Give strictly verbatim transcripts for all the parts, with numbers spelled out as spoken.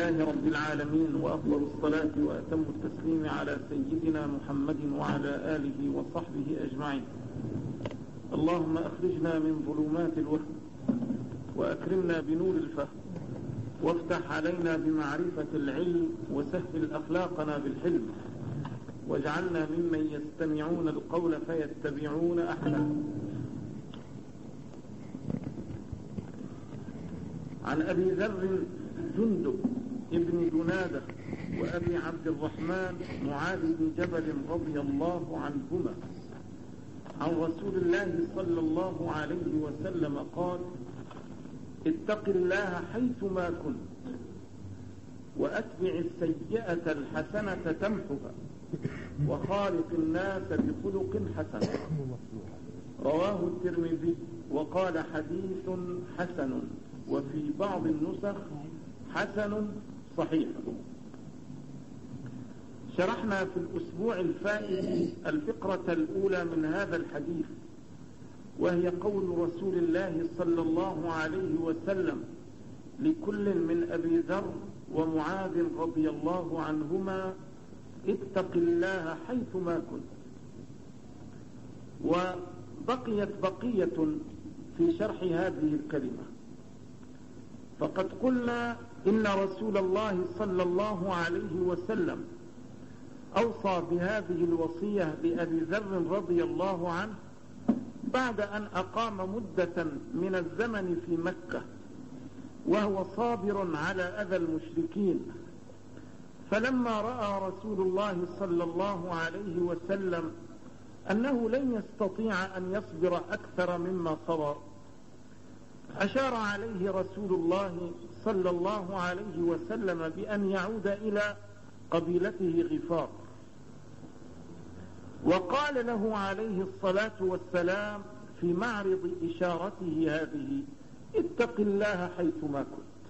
لله رب العالمين، وأفضل الصلاة وأتم التسليم على سيدنا محمد وعلى آله وصحبه أجمعين. اللهم أخرجنا من ظلمات الوهم وأكرمنا بنور الفهم، وافتح علينا بمعرفة العلم، وسهل أخلاقنا بالحلم، واجعلنا ممن يستمعون القول فيتبعون أحسنه. عن أبي ذر جندب ابن جنادة وأبي عبد الرحمن معاذ بن جبل رضي الله عنهما عن رسول الله صلى الله عليه وسلم قال: اتق الله حيثما كنت، وأتبع السيئة الحسنة تمحها، وخالق الناس بخلق حسن. رواه الترمذي وقال: حديث حسن، وفي بعض النسخ حسن صحيح. شرحنا في الأسبوع الفائت الفقرة الأولى من هذا الحديث، وهي قول رسول الله صلى الله عليه وسلم لكل من أبي ذر ومعاذ رضي الله عنهما: اتق الله حيثما كنت. وبقيت بقية في شرح هذه الكلمة، فقد قلنا إن رسول الله صلى الله عليه وسلم أوصى بهذه الوصية لأبي ذر رضي الله عنه بعد أن أقام مدة من الزمن في مكة وهو صابر على أذى المشركين. فلما رأى رسول الله صلى الله عليه وسلم أنه لن يستطيع أن يصبر أكثر مما صبر، أشار عليه رسول الله صلى الله عليه وسلم بأن يعود إلى قبيلته غفار، وقال له عليه الصلاة والسلام في معرض إشارته هذه: اتق الله حيثما كنت.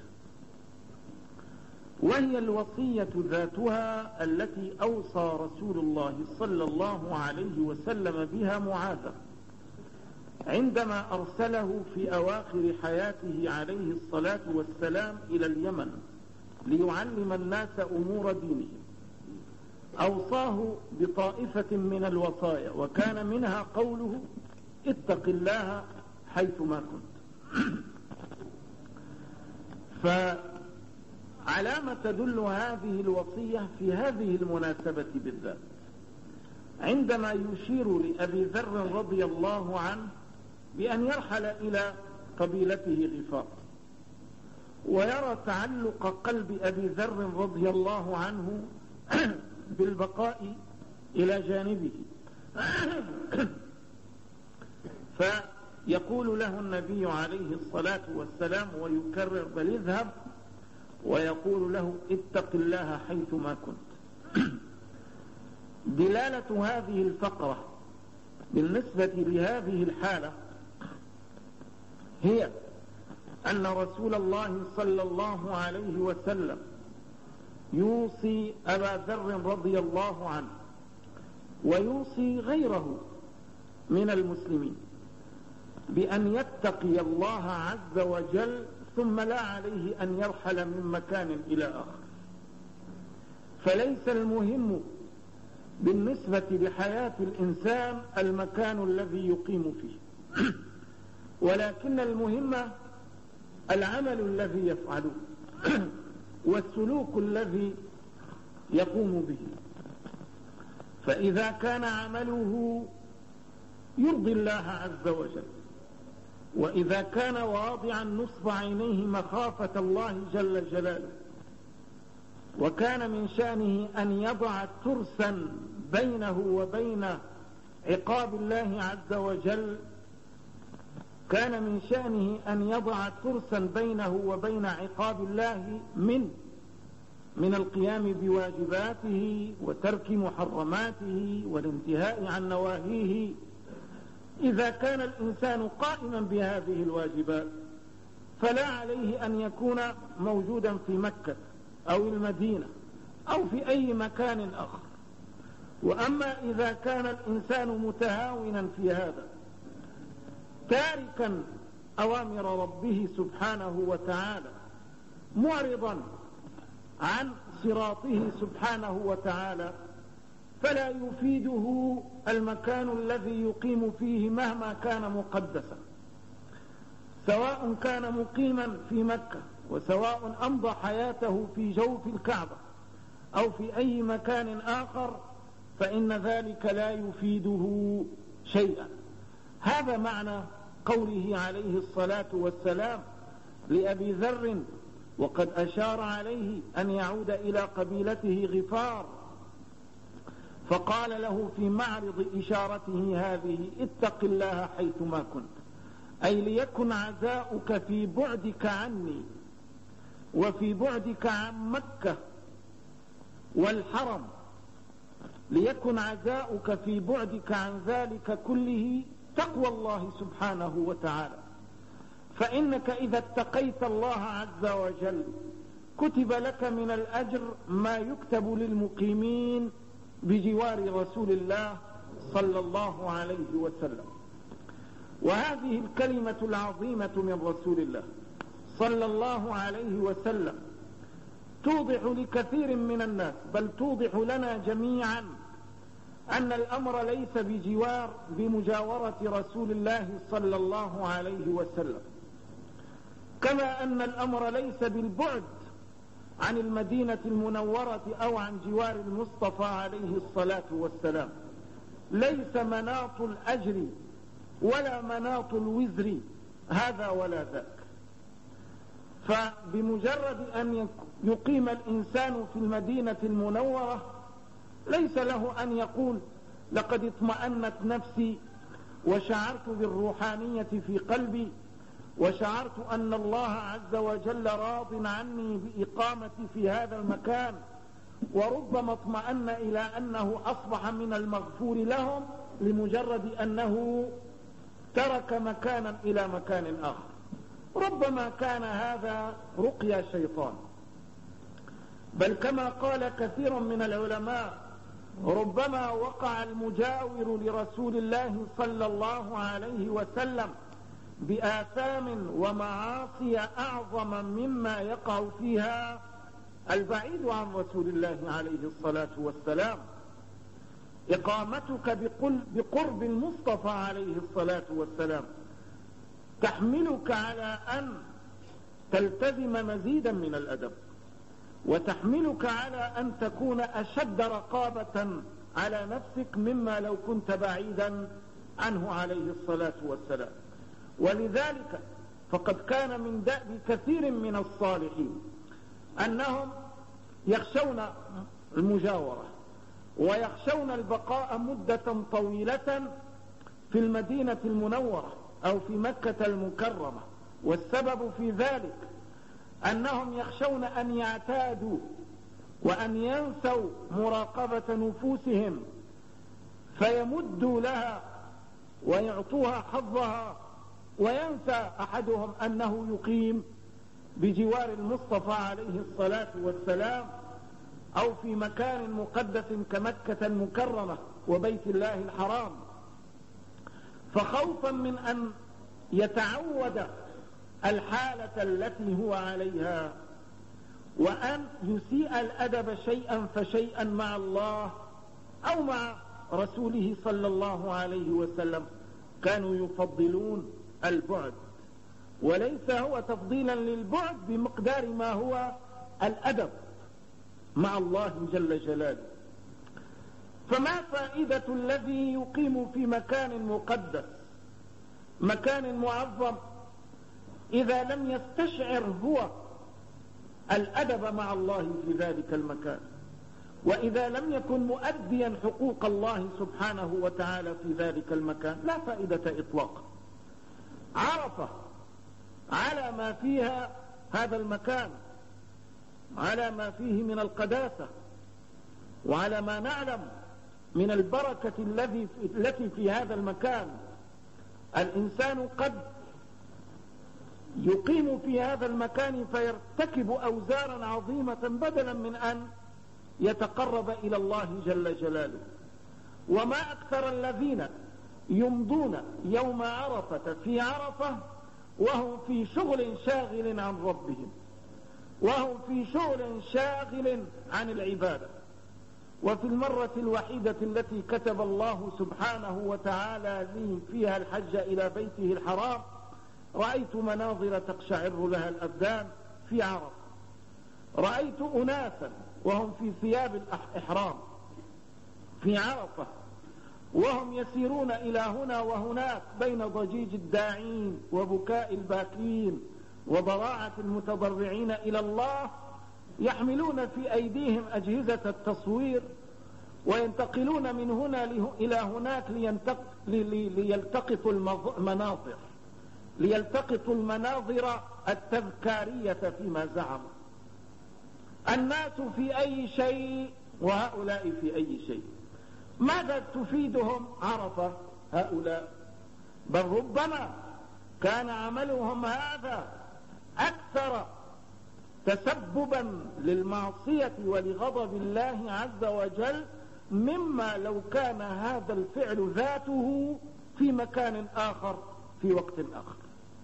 وهي الوصية ذاتها التي أوصى رسول الله صلى الله عليه وسلم بها معاذ عندما أرسله في أواخر حياته عليه الصلاة والسلام إلى اليمن ليعلم الناس أمور دينهم. أوصاه بطائفة من الوصايا، وكان منها قوله: اتق الله حيثما كنت. فعلى ما تدل هذه الوصية في هذه المناسبة بالذات، عندما يشير لأبي ذر رضي الله عنه بأن يرحل إلى قبيلته غفار، ويرى تعلق قلب أبي ذر رضي الله عنه بالبقاء إلى جانبه، فيقول له النبي عليه الصلاة والسلام ويكرر: بل اذهب، ويقول له: اتق الله حيثما كنت. دلالة هذه الفقرة بالنسبة لهذه الحالة هي أن رسول الله صلى الله عليه وسلم يوصي أبا ذر رضي الله عنه ويوصي غيره من المسلمين بأن يتقي الله عز وجل، ثم لا عليه أن يرحل من مكان إلى آخر. فليس المهم بالنسبة لحياة الإنسان المكان الذي يقيم فيه، ولكن المهم العمل الذي يفعله والسلوك الذي يقوم به. فإذا كان عمله يرضي الله عز وجل، وإذا كان واضعا نصب عينيه مخافة الله جل جلاله، وكان من شأنه أن يضع ترسا بينه وبين عقاب الله عز وجل، كان من شأنه أن يضع ترسا بينه وبين عقاب الله من من القيام بواجباته وترك محرماته والانتهاء عن نواهيه. إذا كان الإنسان قائما بهذه الواجبات فلا عليه أن يكون موجودا في مكة أو المدينة أو في أي مكان آخر. وأما إذا كان الإنسان متهاونا في هذا، تاركا أوامر ربه سبحانه وتعالى، معرضا عن صراطه سبحانه وتعالى فلا يفيده المكان الذي يقيم فيه مهما كان مقدسا، سواء كان مقيما في مكة وسواء أمضى حياته في جوف الكعبة أو في أي مكان آخر، فإن ذلك لا يفيده شيئا. هذا معنى قوله عليه الصلاة والسلام لأبي ذر، وقد أشار عليه أن يعود إلى قبيلته غفار، فقال له في معرض إشارته هذه: اتق الله حيثما كنت، أي ليكن عزاؤك في بعدك عني وفي بعدك عن مكة والحرم، ليكن عزاؤك في بعدك عن ذلك كله تقوى الله سبحانه وتعالى. فإنك إذا اتقيت الله عز وجل كتب لك من الأجر ما يكتب للمقيمين بجوار رسول الله صلى الله عليه وسلم. وهذه الكلمة العظيمة من رسول الله صلى الله عليه وسلم توضح لكثير من الناس، بل توضح لنا جميعا، أن الأمر ليس بجوار بمجاورة رسول الله صلى الله عليه وسلم، كما أن الأمر ليس بالبعد عن المدينة المنورة أو عن جوار المصطفى عليه الصلاة والسلام. ليس مناط الأجر ولا مناط الوزر هذا ولا ذاك. فبمجرد أن يقيم الإنسان في المدينة المنورة ليس له أن يقول: لقد اطمأنت نفسي وشعرت بالروحانية في قلبي وشعرت أن الله عز وجل راض عني بإقامتي في هذا المكان، وربما اطمأن إلى أنه أصبح من المغفور لهم لمجرد أنه ترك مكانا إلى مكان آخر. ربما كان هذا رقيا شيطان، بل كما قال كثير من العلماء: ربما وقع المجاور لرسول الله صلى الله عليه وسلم بآثام ومعاصي أعظم مما يقع فيها البعيد عن رسول الله عليه الصلاة والسلام. إقامتك بقرب المصطفى عليه الصلاة والسلام تحملك على أن تلتزم مزيدا من الأدب، وتحملك على أن تكون أشد رقابة على نفسك مما لو كنت بعيدا عنه عليه الصلاة والسلام. ولذلك فقد كان من دأب كثير من الصالحين أنهم يخشون المجاورة ويخشون البقاء مدة طويلة في المدينة المنورة أو في مكة المكرمة. والسبب في ذلك أنهم يخشون أن يعتادوا وأن ينسوا مراقبة نفوسهم فيمدوا لها ويعطوها حظها، وينسى أحدهم أنه يقيم بجوار المصطفى عليه الصلاة والسلام أو في مكان مقدس كمكة المكرمة وبيت الله الحرام. فخوفا من أن يتعود الحالة التي هو عليها وأن يسيء الأدب شيئا فشيئا مع الله أو مع رسوله صلى الله عليه وسلم، كانوا يفضلون البعد، وليس هو تفضيلا للبعد بمقدار ما هو الأدب مع الله جل جلاله. فما فائدة الذي يقيم في مكان مقدس مكان معظم إذا لم يستشعر هو الأدب مع الله في ذلك المكان، وإذا لم يكن مؤديا حقوق الله سبحانه وتعالى في ذلك المكان؟ لا فائدة إطلاقا. عرفة على ما فيها هذا المكان، على ما فيه من القداسة وعلى ما نعلم من البركة الذي التي في هذا المكان، الإنسان قد يقيم في هذا المكان فيرتكب أوزارا عظيمة بدلا من أن يتقرب إلى الله جل جلاله. وما أكثر الذين يمضون يوم عرفة في عرفة وهم في شغل شاغل عن ربهم، وهم في شغل شاغل عن العبادة. وفي المرة الوحيدة التي كتب الله سبحانه وتعالى لي فيها الحج إلى بيته الحرام رأيت مناظر تقشعر لها الأبدان في عرفة. رأيت أناسا وهم في ثياب الإحرام في عرفة، وهم يسيرون إلى هنا وهناك بين ضجيج الداعين وبكاء الباكين وضراعة المتضرعين إلى الله، يحملون في أيديهم أجهزة التصوير وينتقلون من هنا إلى هناك ليلتقطوا المناظر ليلتقطوا المناظر التذكارية فيما زعموا. الناس في أي شيء وهؤلاء في أي شيء. ماذا تفيدهم عرفة هؤلاء؟ بل ربما كان عملهم هذا أكثر تسببا للمعصية ولغضب الله عز وجل مما لو كان هذا الفعل ذاته في مكان آخر في وقت آخر.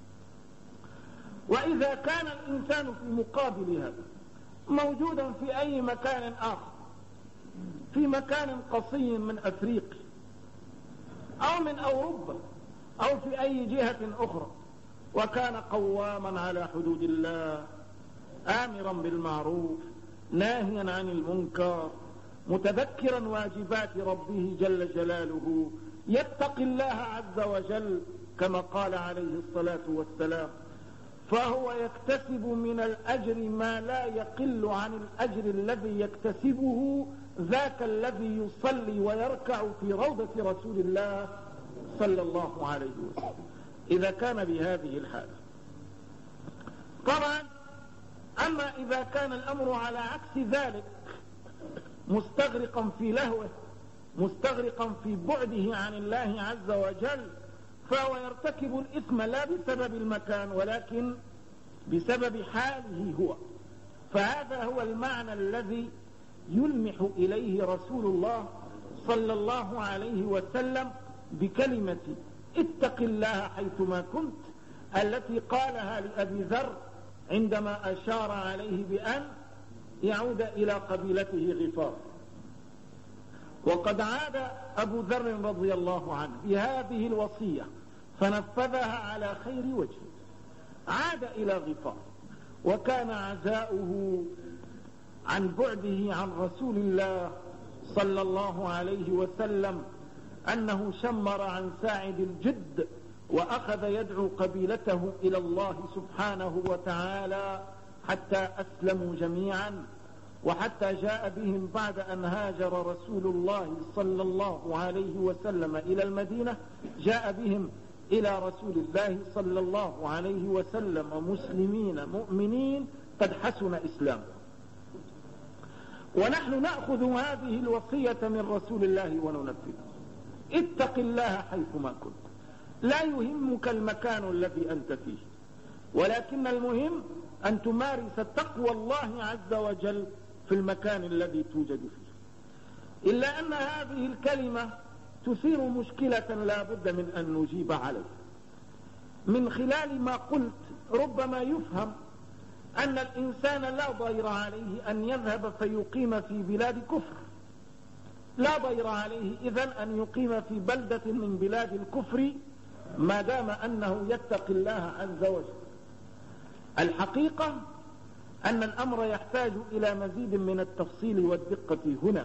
وإذا كان الإنسان في مقابل هذا موجودا في أي مكان آخر، في مكان قصي من أفريقيا أو من أوروبا أو في أي جهة أخرى، وكان قواما على حدود الله آمرا بالمعروف ناهيا عن المنكر متذكرا واجبات ربه جل جلاله، يتقي الله عز وجل كما قال عليه الصلاة والسلام، فهو يكتسب من الأجر ما لا يقل عن الأجر الذي يكتسبه ذاك الذي يصلي ويركع في روضة رسول الله صلى الله عليه وسلم إذا كان بهذه الحالة. طبعا أما إذا كان الأمر على عكس ذلك مستغرقا في لهوه مستغرقا في بعده عن الله عز وجل، فهو يرتكب الإثم لا بسبب المكان ولكن بسبب حاله هو. فهذا هو المعنى الذي يلمح إليه رسول الله صلى الله عليه وسلم بكلمة اتق الله حيثما كنت التي قالها لأبي ذر عندما أشار عليه بأن يعود إلى قبيلته غفار. وقد عاد أبو ذر رضي الله عنه بهذه الوصية فنفذها على خير وجه، عاد إلى غفار، وكان عزاؤه عن بعده عن رسول الله صلى الله عليه وسلم أنه شمر عن ساعد الجد وأخذ يدعو قبيلته إلى الله سبحانه وتعالى حتى أسلموا جميعا، وحتى جاء بهم بعد أن هاجر رسول الله صلى الله عليه وسلم إلى المدينة، جاء بهم إلى رسول الله صلى الله عليه وسلم مسلمين مؤمنين قد حسن إسلامه. ونحن نأخذ هذه الوصية من رسول الله وننفذها. اتق الله حيثما كنت، لا يهمك المكان الذي أنت فيه، ولكن المهم أن تمارس تقوى الله عز وجل في المكان الذي توجد فيه. إلا أن هذه الكلمة تثير مشكلة لا بد من أن نجيب عليها. من خلال ما قلت ربما يفهم أن الإنسان لا ضير عليه أن يذهب فيقيم في بلاد كفر، لا ضير عليه إذن أن يقيم في بلدة من بلاد الكفر ما دام أنه يتقي الله عز وجل. الحقيقة أن الأمر يحتاج إلى مزيد من التفصيل والدقة هنا.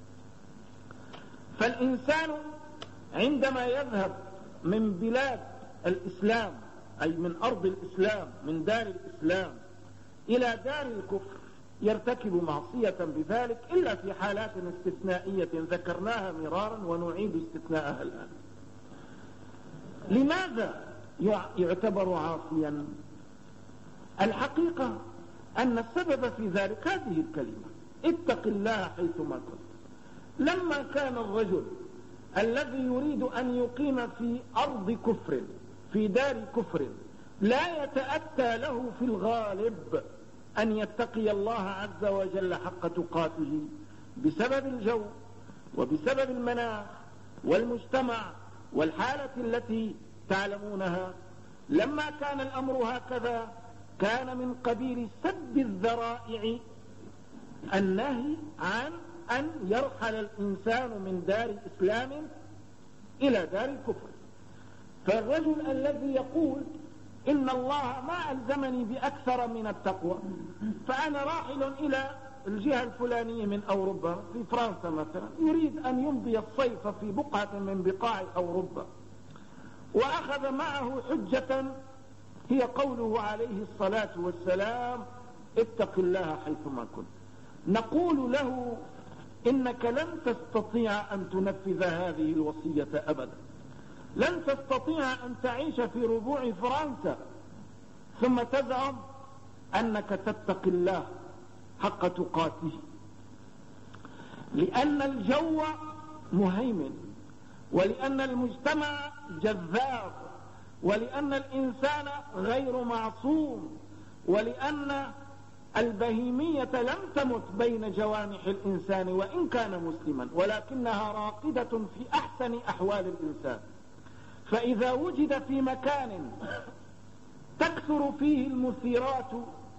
فالإنسان عندما يذهب من بلاد الإسلام أي من أرض الإسلام من دار الإسلام إلى دار الكفر يرتكب معصية بذلك إلا في حالات استثنائية ذكرناها مرارا ونعيد استثناءها الآن. لماذا يعتبر عاصيا؟ الحقيقة أن السبب في ذلك هذه الكلمة اتق الله حيثما كنت. لما كان الرجل الذي يريد أن يقيم في أرض كفر في دار كفر لا يتأتى له في الغالب أن يتقي الله عز وجل حق تقاته بسبب الجو وبسبب المناخ والمجتمع والحالة التي تعلمونها. لما كان الأمر هكذا كان من قبيل سد الذرائع النهي عن أن يرحل الإنسان من دار إسلام إلى دار الكفر. فالرجل الذي يقول إن الله ما ألزمني بأكثر من التقوى، فأنا راحل إلى الجهة الفلانية من أوروبا في فرنسا مثلا، يريد أن يمضي الصيف في بقعة من بقاع أوروبا، وأخذ معه حجة هي قوله عليه الصلاة والسلام اتق الله حيثما كنت، نقول له إنك لن تستطيع أن تنفذ هذه الوصية أبدا، لن تستطيع أن تعيش في ربوع فرنسا ثم تزعم أنك تتقي الله حق تقاته، لأن الجو مهيمن، ولأن المجتمع جذاب، ولأن الإنسان غير معصوم، ولأن البهيمية لم تمت بين جوانح الإنسان وإن كان مسلما، ولكنها راقدة في أحسن أحوال الإنسان. فإذا وجد في مكان تكثر فيه المثيرات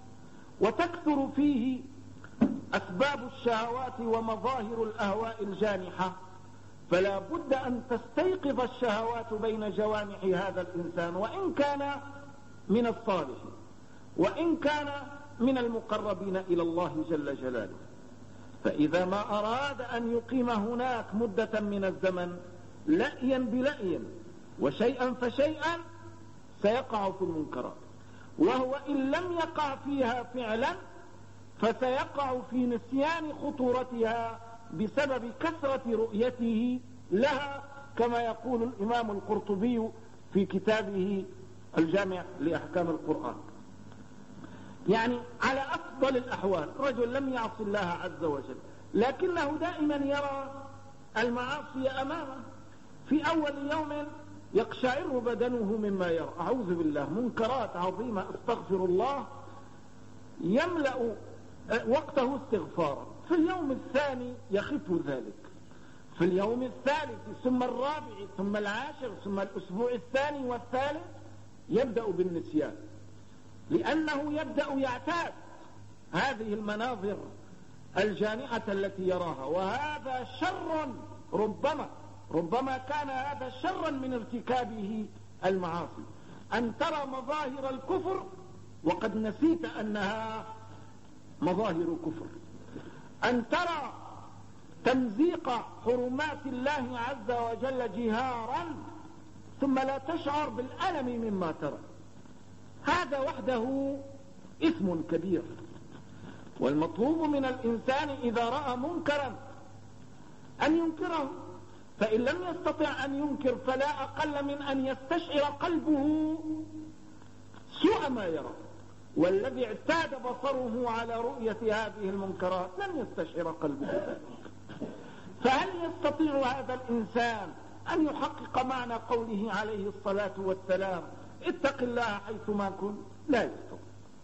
وتكثر فيه أسباب الشهوات ومظاهر الأهواء الجانحة، فلا بد أن تستيقظ الشهوات بين جوانح هذا الإنسان، وإن كان من الصالحين وإن كان من المقربين إلى الله جل جلاله. فإذا ما أراد أن يقيم هناك مدة من الزمن لأيا بلأي وشيئا فشيئا سيقع في المنكرات، وهو إن لم يقع فيها فعلا فسيقع في نسيان خطورتها بسبب كثرة رؤيته لها، كما يقول الإمام القرطبي في كتابه الجامع لأحكام القرآن. يعني على أفضل الأحوال رجل لم يعص الله عز وجل، لكنه دائما يرى المعاصي أمامه، في أول يوم يقشعر بدنه مما يرى، أعوذ بالله، منكرات عظيمة استغفر الله، يملأ وقته استغفارا. في اليوم الثاني يخف ذلك، في اليوم الثالث ثم الرابع ثم العاشر ثم الأسبوع الثاني والثالث يبدأ بالنسيان، لأنه يبدأ يعتاد هذه المناظر الجانحة التي يراها، وهذا شر، ربما ربما كان هذا شرا من ارتكابه المعاصي، أن ترى مظاهر الكفر وقد نسيت أنها مظاهر كفر، أن ترى تمزيق حرمات الله عز وجل جهارا ثم لا تشعر بالألم مما ترى، هذا وحده إثم كبير. والمطلوب من الإنسان إذا رأى منكرا أن ينكره، فإن لم يستطع أن ينكر فلا أقل من أن يستشعر قلبه سوء ما يرى، والذي اعتاد بصره على رؤية هذه المنكرات لن يستشعر قلبه ذلك. فهل يستطيع هذا الإنسان أن يحقق معنى قوله عليه الصلاة والسلام اتق الله حيثما كنت؟ لا يستطيع.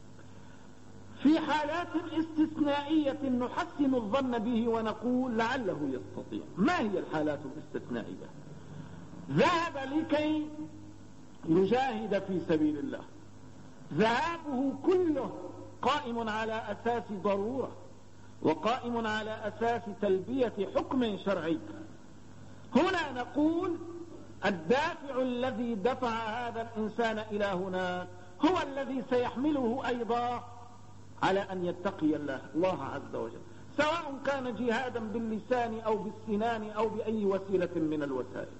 في حالات استثنائية نحسن الظن به ونقول لعله يستطيع. ما هي الحالات الاستثنائية؟ ذهب لكي يجاهد في سبيل الله، ذهابه كله قائم على أساس ضرورة وقائم على أساس تلبية حكم شرعي. هنا نقول الدافع الذي دفع هذا الإنسان إلى هنا هو الذي سيحمله أيضا على أن يتقي الله الله عز وجل، سواء كان جهادا باللسان أو بالسنان أو بأي وسيلة من الوسائل.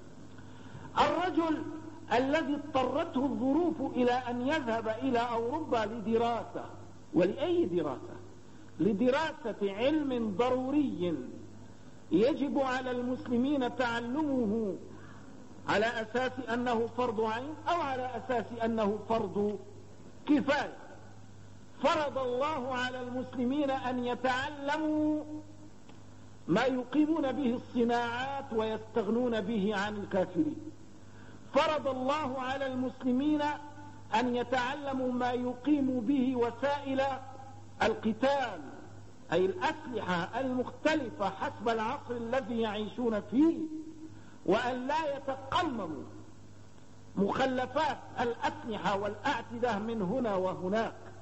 الرجل الذي اضطرته الظروف إلى أن يذهب إلى أوروبا لدراسة، ولأي دراسة؟ لدراسة علم ضروري يجب على المسلمين تعلمه على أساس أنه فرض عين أو على أساس أنه فرض كفاية. فرض الله على المسلمين أن يتعلموا ما يقيمون به الصناعات ويستغنون به عن الكافرين. فرض الله على المسلمين أن يتعلموا ما يقيم به وسائل القتال، أي الأسلحة المختلفة حسب العصر الذي يعيشون فيه، وأن لا يتقمموا مخلفات الأسلحة والأعتدة من هنا وهناك،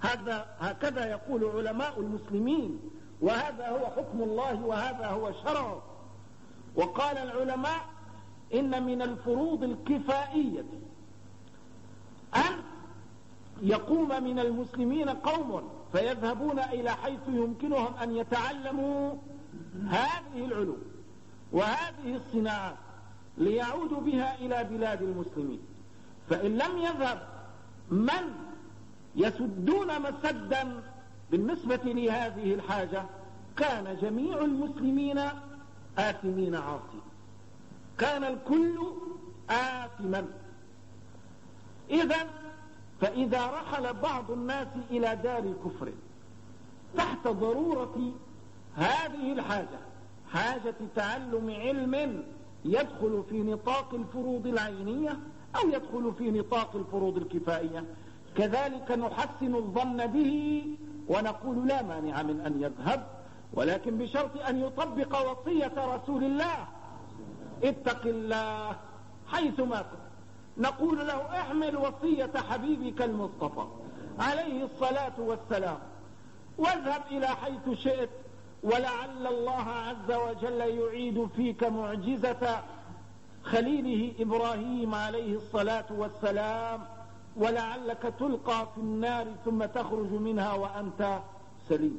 هذا هكذا يقول علماء المسلمين، وهذا هو حكم الله وهذا هو شرعه. وقال العلماء إن من الفروض الكفائية أن يقوم من المسلمين قوم فيذهبون إلى حيث يمكنهم أن يتعلموا هذه العلوم وهذه الصناعات ليعودوا بها إلى بلاد المسلمين. فإن لم يذهب من يسدون مسدا بالنسبة لهذه الحاجة كان جميع المسلمين آثمين عاصين، كان الكل آثما. إذن فإذا رحل بعض الناس إلى دار كفر تحت ضرورة هذه الحاجة، حاجة تعلم علم يدخل في نطاق الفروض العينية أو يدخل في نطاق الفروض الكفائية، كذلك نحسن الظن به ونقول لا مانع من أن يذهب، ولكن بشرط أن يطبق وصية رسول الله: اتق الله حيثما كنت. نقول له: احمل وصية حبيبك المصطفى عليه الصلاة والسلام واذهب إلى حيث شئت، ولعل الله عز وجل يعيد فيك معجزة خليله إبراهيم عليه الصلاة والسلام، ولعلك تلقى في النار ثم تخرج منها وأنت سليم.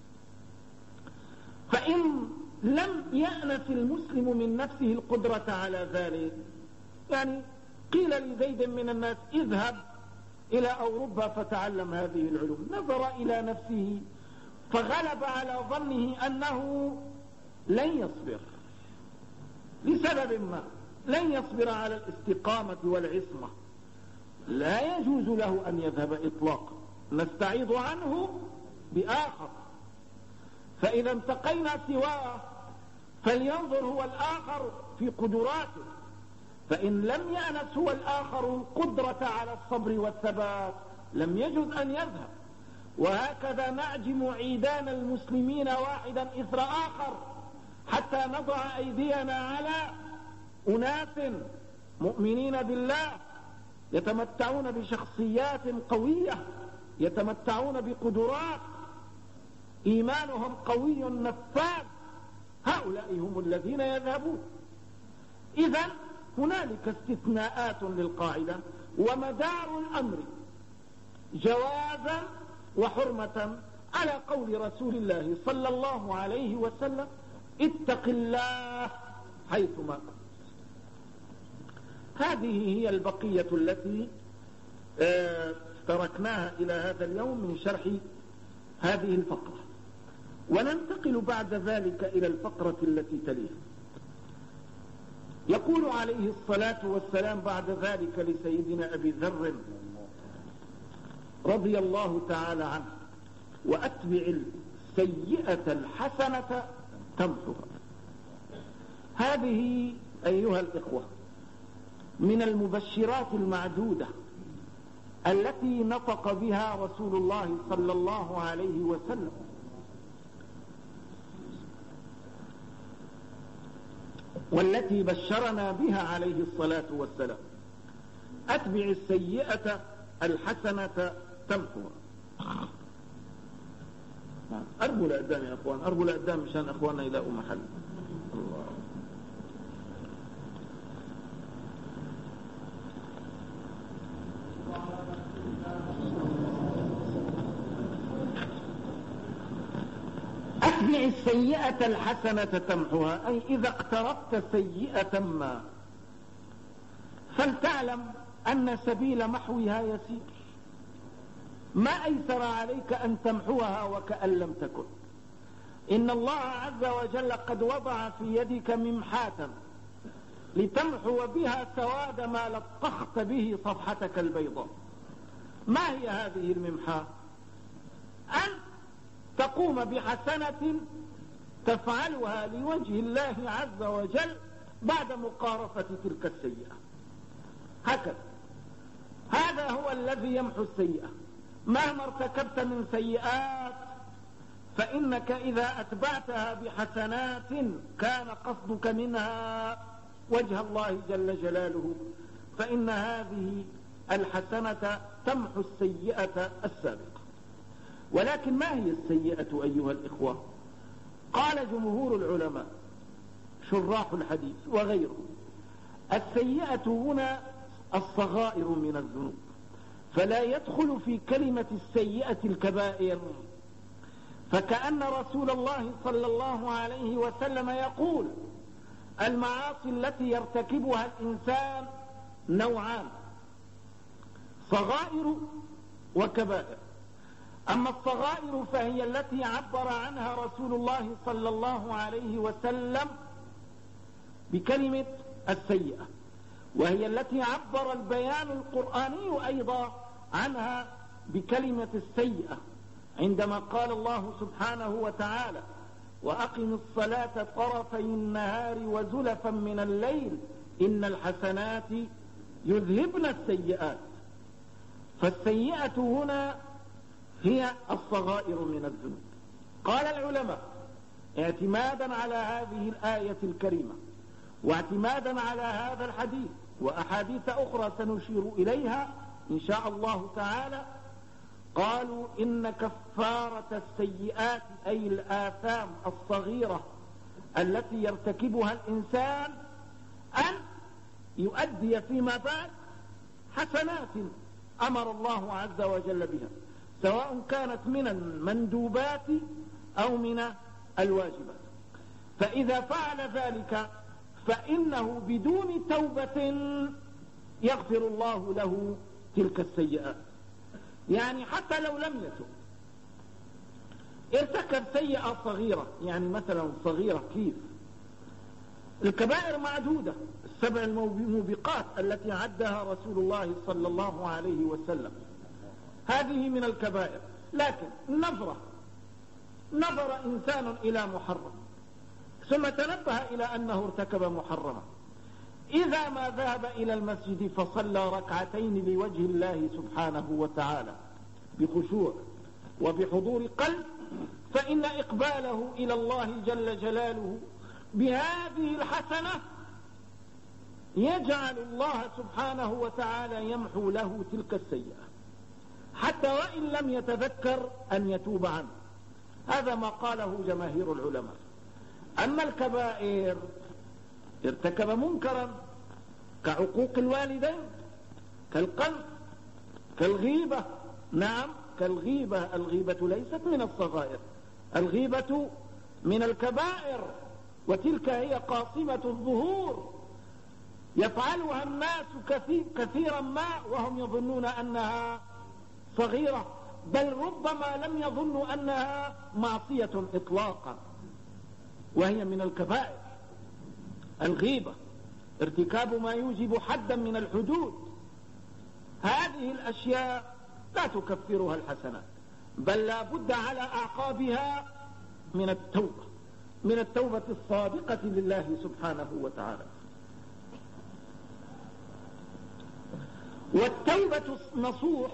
فإن لم يأنس المسلم من نفسه القدرة على ذلك، يعني قيل لزيد من الناس: اذهب إلى أوروبا فتعلم هذه العلوم، نظر إلى نفسه فغلب على ظنه أنه لن يصبر لسبب ما، لن يصبر على الاستقامة والعصمة، لا يجوز له أن يذهب إطلاقا، نستعيض عنه بآخر. فإذا انتقينا سواه فلينظر هو الآخر في قدراته، فإن لم يأنس هو الآخر القدرة على الصبر والثبات لم يجوز أن يذهب. وهكذا نعجم عيدان المسلمين واحدا إثر آخر حتى نضع أيدينا على أناس مؤمنين بالله يتمتعون بشخصيات قوية، يتمتعون بقدرات، إيمانهم قوي نفاذ، هؤلاء هم الذين يذهبون. إذن هنالك استثناءات للقاعدة، ومدار الأمر جوازا وحرمة على قول رسول الله صلى الله عليه وسلم: اتق الله حيثما كنت. هذه هي البقية التي تركناها إلى هذا اليوم من شرح هذه الفقرة، وننتقل بعد ذلك إلى الفقرة التي تليها. يقول عليه الصلاة والسلام بعد ذلك لسيدنا أبي ذر رضي الله تعالى عنه: وأتبع السيئة الحسنة تمحها. هذه أيها الإخوة من المبشرات المعدودة التي نطق بها رسول الله صلى الله عليه وسلم، والتي بشرنا بها عليه الصلاة والسلام: أتبع السيئة الحسنة تمحها. أرجو لأدام يا أخوان، أرجو لأدام مشان أخواننا يلاقوا محل. الله. أتبع السيئة الحسنة تمحها، أي إذا اقترفت سيئة ما فلتعلم أن سبيل محوها يسير، ما أيسر عليك أن تمحوها وكأن لم تكن. إن الله عز وجل قد وضع في يدك ممحاة لتمحو بها سواد ما لطخت به صفحتك البيضاء. ما هي هذه الممحاة؟ أن تقوم بحسنة تفعلها لوجه الله عز وجل بعد مقارفة تلك السيئة، هكذا. هذا هو الذي يمحو السيئة. مهما ارتكبت من سيئات فإنك إذا أتبعتها بحسنات كان قصدك منها وجه الله جل جلاله، فإن هذه الحسنة تمحو السيئة السابقة. ولكن ما هي السيئة أيها الإخوة؟ قال جمهور العلماء شراح الحديث وغيره: السيئة هنا الصغائر من الذنوب، فلا يدخل في كلمة السيئة الكبائر، فكأن رسول الله صلى الله عليه وسلم يقول: المعاصي التي يرتكبها الإنسان نوعان، صغائر وكبائر. أما الصغائر فهي التي عبر عنها رسول الله صلى الله عليه وسلم بكلمة السيئة، وهي التي عبر البيان القرآني أيضا عنها بكلمة السيئة، عندما قال الله سبحانه وتعالى: وأقم الصلاة طرفي النهار وزلفا من الليل إن الحسنات يذهبن السيئات. فالسيئة هنا هي الصغائر من الذنوب. قال العلماء اعتمادا على هذه الآية الكريمة واعتمادا على هذا الحديث وأحاديث أخرى سنشير إليها إن شاء الله تعالى، قالوا إن كفارة السيئات أي الآثام الصغيرة التي يرتكبها الإنسان أن يؤدي فيما بعد حسنات أمر الله عز وجل بها، سواء كانت من المندوبات أو من الواجبات. فإذا فعل ذلك فإنه بدون توبة يغفر الله له تلك السيئات. يعني حتى لو لم يتوب، ارتكب سيئة صغيرة، يعني مثلا صغيرة كيف؟ الكبائر معدودة، السبع الموبقات التي عدها رسول الله صلى الله عليه وسلم، هذه من الكبائر. لكن نظرة نظر إنسان إلى محرم ثم تنبه إلى أنه ارتكب محرما، إذا ما ذهب إلى المسجد فصلى ركعتين لوجه الله سبحانه وتعالى بخشوع وبحضور قلب، فإن إقباله إلى الله جل جلاله بهذه الحسنة يجعل الله سبحانه وتعالى يمحو له تلك السيئة، حتى وإن لم يتذكر أن يتوب عنه. هذا ما قاله جماهير العلماء. أما الكبائر، ارتكب منكرا كعقوق الوالدين، كالقذف، كالغيبة. نعم، كالغيبة. الغيبة ليست من الصغائر، الغيبة من الكبائر، وتلك هي قاصمة الظهور، يفعلها الناس كثير كثيرا ما وهم يظنون أنها صغيرة، بل ربما لم يظنوا أنها معصية إطلاقا، وهي من الكبائر. الغيبة، ارتكاب ما يوجب حدا من الحدود، هذه الأشياء لا تكفرها الحسنات، بل لا بد على أعقابها من التوبة، من التوبة الصادقة لله سبحانه وتعالى. والتوبة النصوح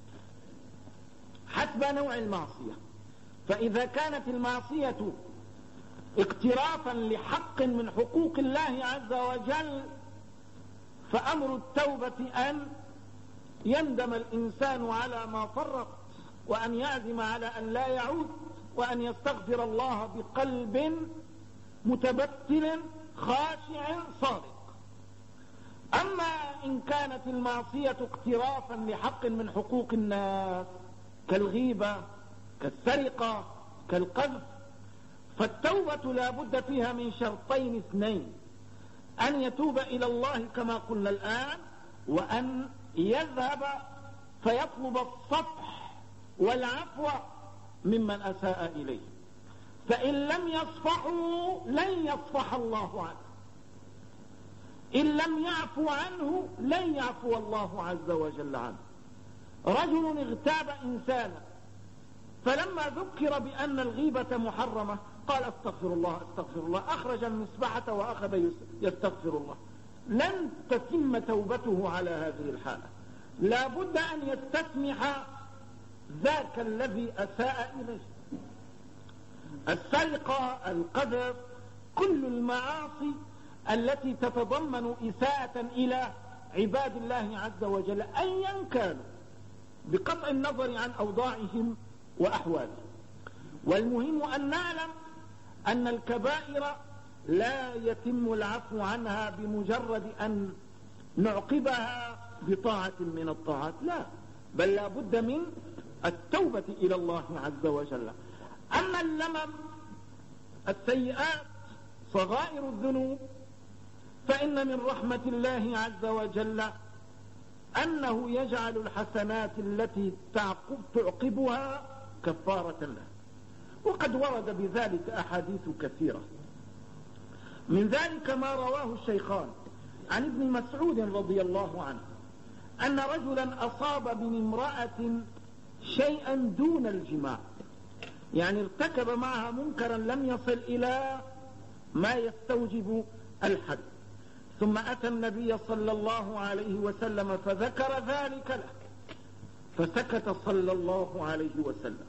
حسب نوع المعصية، فإذا كانت المعصية اقترافا لحق من حقوق الله عز وجل، فأمر التوبة أن يندم الإنسان على ما فرط، وأن يعزم على أن لا يعود، وأن يستغفر الله بقلب متبتل خاشع صادق. أما إن كانت المعصية اقترافا لحق من حقوق الناس كالغيبة، كالسرقة، كالقذف، فالتوبة لا بد فيها من شرطين اثنين: أن يتوب إلى الله كما قلنا الآن، وأن يذهب فيطلب الصفح والعفو ممن أساء إليه، فإن لم يصفحوا لن يصفح الله عنه، إن لم يعفو عنه لن يعفو الله عز وجل عنه. رجل اغتاب إنسانا، فلما ذكر بأن الغيبة محرمة قال استغفر الله استغفر الله، أخرج المسبحة وأخذ يستغفر الله. لن تتم توبته على هذه الحالة، لا بد أن يستسمح ذاك الذي أساء إليه. السرقة، القذف، كل المعاصي التي تتضمن إساءة إلى عباد الله عز وجل أيا كانوا، بقطع النظر عن أوضاعهم وأحواله. والمهم أن نعلم أن الكبائر لا يتم العفو عنها بمجرد أن نعقبها بطاعة من الطاعات، لا، بل لا بد من التوبة إلى الله عز وجل. أما اللمم السيئات صغائر الذنوب فإن من رحمة الله عز وجل أنه يجعل الحسنات التي تعقب تعقبها كفارة له، وقد ورد بذلك أحاديث كثيرة. من ذلك ما رواه الشيخان عن ابن مسعود رضي الله عنه أن رجلا أصاب من امرأة شيئا دون الجماع، يعني ارتكب معها منكرا لم يصل إلى ما يستوجب الحد، ثم أتى النبي صلى الله عليه وسلم فذكر ذلك له فسكت صلى الله عليه وسلم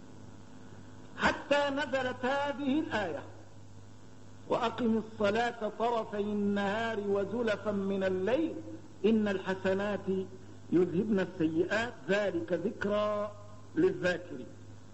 حتى نزلت هذه الآية: وأقم الصلاة طرفي النهار وزلفا من الليل إن الحسنات يذهبن السيئات ذلك ذكرى للذاكرين.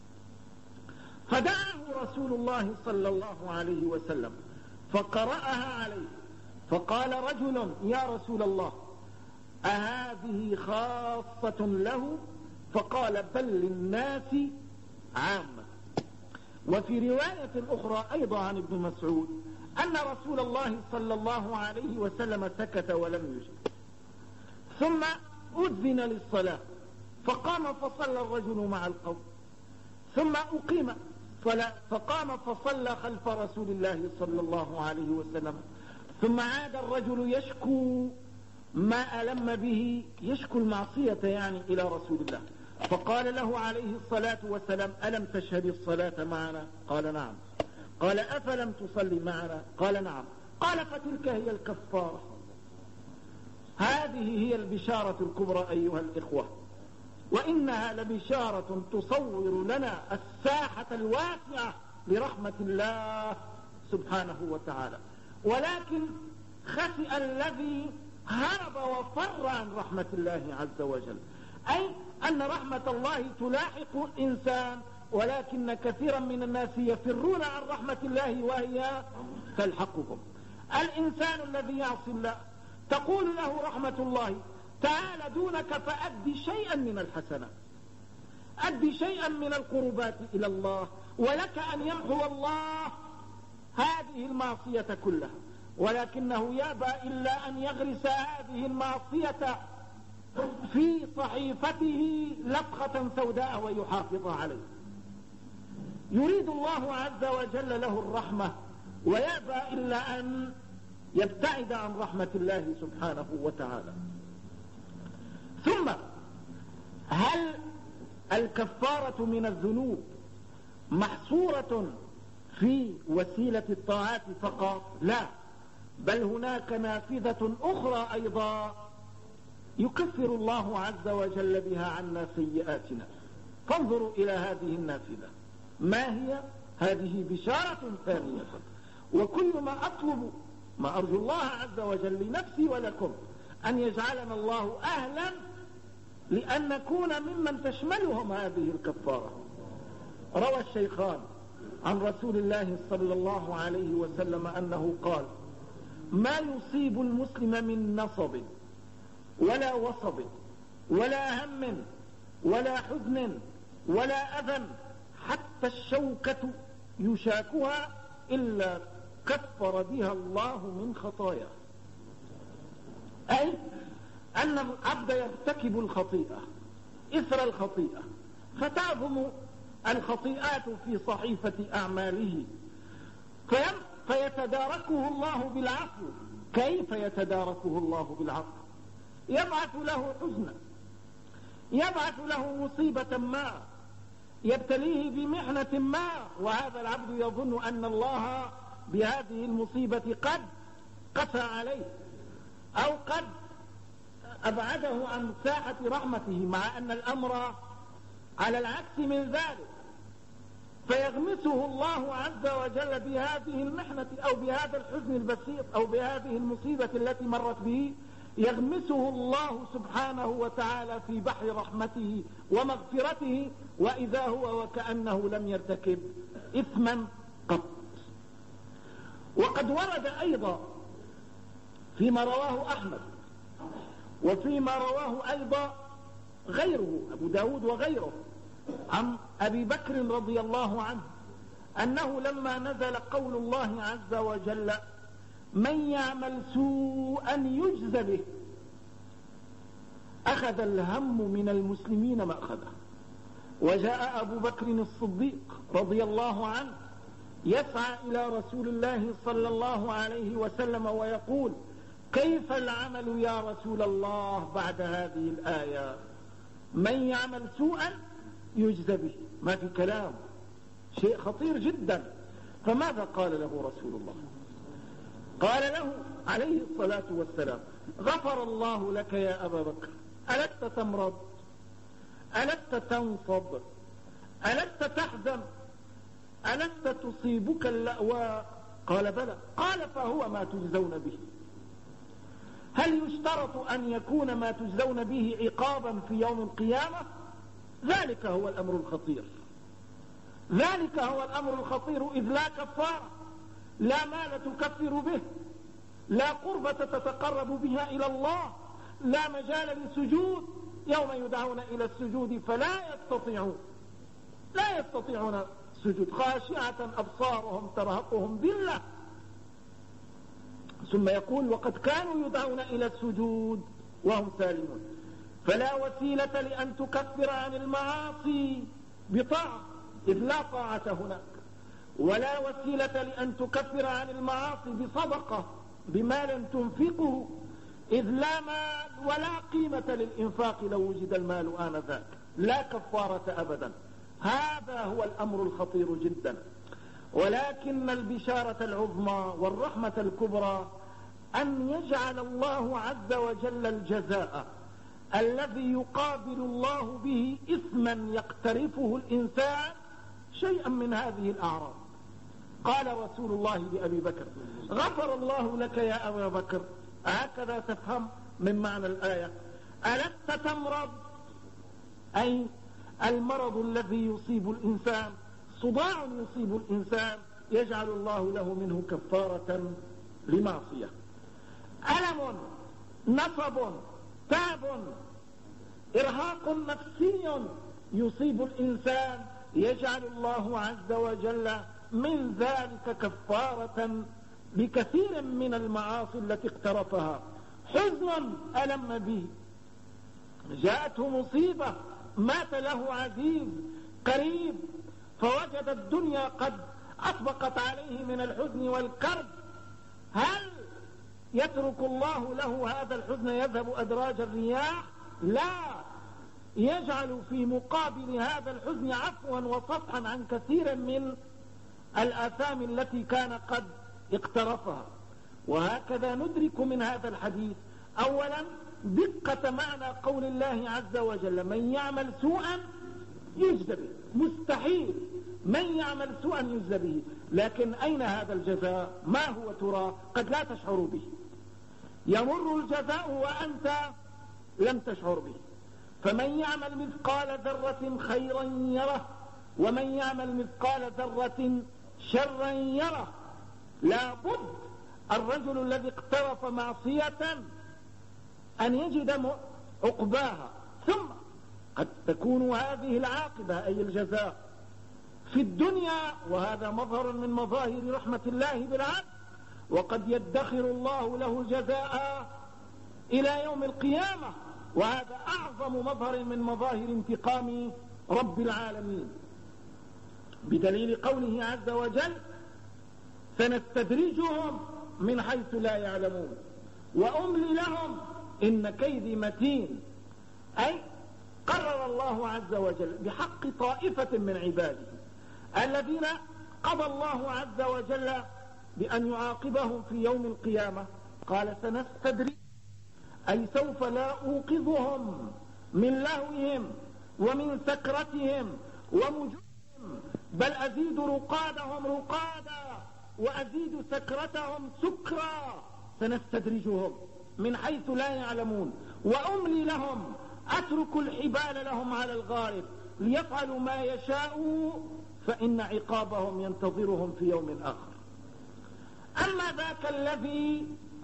فدعاه رسول الله صلى الله عليه وسلم فقرأها عليه، فقال رجل: يا رسول الله أهذه خاصة له؟ فقال: بل للناس عامة. وفي رواية أخرى أيضا عن ابن مسعود أن رسول الله صلى الله عليه وسلم سكت ولم يجب، ثم أذن للصلاة فقام فصلى الرجل مع القوم، ثم أقيم صلاة فقام فصلى خلف رسول الله صلى الله عليه وسلم، ثم عاد الرجل يشكو ما ألم به، يشكو المعصية يعني إلى رسول الله، فقال له عليه الصلاة والسلام: ألم تشهد الصلاة معنا؟ قال: نعم. قال: أفلم تصلي معنا؟ قال: نعم. قال: فتلك هي الكفارة. هذه هي البشارة الكبرى أيها الإخوة، وإنها لبشارة تصور لنا الساحة الواسعة لرحمة الله سبحانه وتعالى. ولكن خسئ الذي هرب وفر عن رحمة الله عز وجل، أي أن رحمة الله تلاحق الإنسان، ولكن كثيرا من الناس يفرون عن رحمة الله وهي تلحقهم. الإنسان الذي يعصي الله تقول له رحمة الله: تعال دونك فأدي شيئا من الحسنات، أدي شيئا من القربات إلى الله، ولك أن يمحو الله هذه المعصية كلها، ولكنه يابى إلا أن يغرس هذه المعصية في صحيفته لطخة سوداء ويحافظ عليه. يريد الله عز وجل له الرحمة ويابى إلا أن يبتعد عن رحمة الله سبحانه وتعالى. ثم هل الكفارة من الذنوب محصورة في وسيلة الطاعات فقط؟ لا، بل هناك نافذة أخرى أيضا يكفر الله عز وجل بها عنا سيئاتنا. فانظروا إلى هذه النافذة، ما هي؟ هذه بشارة ثانية. وكل ما أطلب، ما أرجو الله عز وجل لنفسي ولكم، أن يجعلنا الله أهلا لأن نكون ممن تشملهم هذه الكفارة. روى الشيخان عن رسول الله صلى الله عليه وسلم أنه قال: ما يصيب المسلم من نصب ولا وصب ولا هم ولا حزن ولا أذى حتى الشوكة يشاكها إلا كفر بها الله من خطاياه. أي أن العبد يرتكب الخطيئة إثر الخطيئة، فتعظم الخطيئات في صحيفة أعماله فيتداركه الله بالعفو. كيف يتداركه الله بالعفو؟ يبعث له حزنا، يبعث له مصيبة ما، يبتليه بمحنة ما، وهذا العبد يظن أن الله بهذه المصيبة قد قسى عليه أو قد أبعده عن ساحة رحمته، مع أن الأمر على العكس من ذلك. فيغمسه الله عز وجل بهذه المحنة أو بهذا الحزن البسيط أو بهذه المصيبة التي مرت به يغمسه الله سبحانه وتعالى في بحر رحمته ومغفرته، وإذا هو وكأنه لم يرتكب إثما قط. وقد ورد أيضا فيما رواه أحمد وفيما رواه أيضا غيره أبو داود وغيره عن أبي بكر رضي الله عنه أنه لما نزل قول الله عز وجل من يعمل سوءا يجزى به أخذ الهم من المسلمين ما أخذه، وجاء أبو بكر الصديق رضي الله عنه يسعى إلى رسول الله صلى الله عليه وسلم ويقول كيف العمل يا رسول الله بعد هذه الآية؟ من يعمل سوءا يجزى به، ما في كلام، شيء خطير جدا. فماذا قال له رسول الله؟ قال له عليه الصلاة والسلام غفر الله لك يا أبا بكر، ألست تمرض؟ ألست تنصب؟ ألست تحزن؟ ألست تصيبك اللأواء؟ قال بلى. قال فهو ما تجزون به. هل يشترط أن يكون ما تجزون به عقابا في يوم القيامة؟ ذلك هو الأمر الخطير، ذلك هو الأمر الخطير، إذ لا كفارة، لا مال تكفر به، لا قربة تتقرب بها إلى الله، لا مجال للسجود. يوم يدعون إلى السجود فلا يستطيعون لا يستطيعون السجود، خاشعة أبصارهم ترهقهم ذلة. ثم يقول وقد كانوا يدعون إلى السجود وهم سالمون. فلا وسيلة لأن تكفر عن المعاصي بطاعة، إذ لا طاعة هناك، ولا وسيلة لأن تكفر عن المعاصي بصدقة بمال تنفقه، إذ لا مال ولا قيمة للإنفاق لو وجد المال آنذاك، لا كفارة أبدا. هذا هو الأمر الخطير جدا. ولكن البشارة العظمى والرحمة الكبرى أن يجعل الله عز وجل الجزاء الذي يقابل الله به إثما يقترفه الإنسان شيئا من هذه الأعراض. قال رسول الله لأبي بكر غفر الله لك يا أبا بكر، هكذا تفهم من معنى الآية. ألست تمرض؟ أي المرض الذي يصيب الإنسان، صداع يصيب الإنسان يجعل الله له منه كفارة لمعصية. ألم، نصب، تعب، إرهاق نفسي يصيب الإنسان يجعل الله عز وجل من ذلك كفارة لكثير من المعاصي التي اقترفها. حزن ألم به، جاءته مصيبة، مات له عزيز قريب، فوجد الدنيا قد أطبقت عليه من الحزن والكرب. هل يترك الله له هذا الحزن يذهب أدراج الرياح؟ لا، يجعل في مقابل هذا الحزن عفوا وصفحا عن كثير من الآثام التي كان قد اقترفها. وهكذا ندرك من هذا الحديث أولا دقة معنى قول الله عز وجل من يعمل سوءا يجزى به. مستحيل من يعمل سوءا يجزى به، لكن أين هذا الجزاء؟ ما هو ترى؟ قد لا تشعر به، يمر الجزاء وأنت لم تشعر به. فمن يعمل مثقال ذرة خيرا يره، ومن يعمل مثقال ذرة شرا يره. لا بد الرجل الذي اقترف معصية أن يجد عقباها، ثم قد تكون هذه العاقبة أي الجزاء في الدنيا، وهذا مظهر من مظاهر رحمة الله بالعبد، وقد يدخر الله له الجزاء إلى يوم القيامة، وهذا أعظم مظهر من مظاهر انتقام رب العالمين، بدليل قوله عز وجل سنستدرجهم من حيث لا يعلمون وأملي لهم إن كيدي متين. أي قرر الله عز وجل بحق طائفة من عباده الذين قضى الله عز وجل بأن يعاقبهم في يوم القيامة، قال سنستدرج، أي سوف لا أوقظهم من لهوهم ومن سكرتهم ومجوهم، بل أزيد رقادهم رقادا وأزيد سكرتهم سكرا. سنستدرجهم من حيث لا يعلمون وأملي لهم أترك الحبال لهم على الغارب ليفعلوا ما يشاءوا فإن عقابهم ينتظرهم في يوم آخر. أما ذاك الذي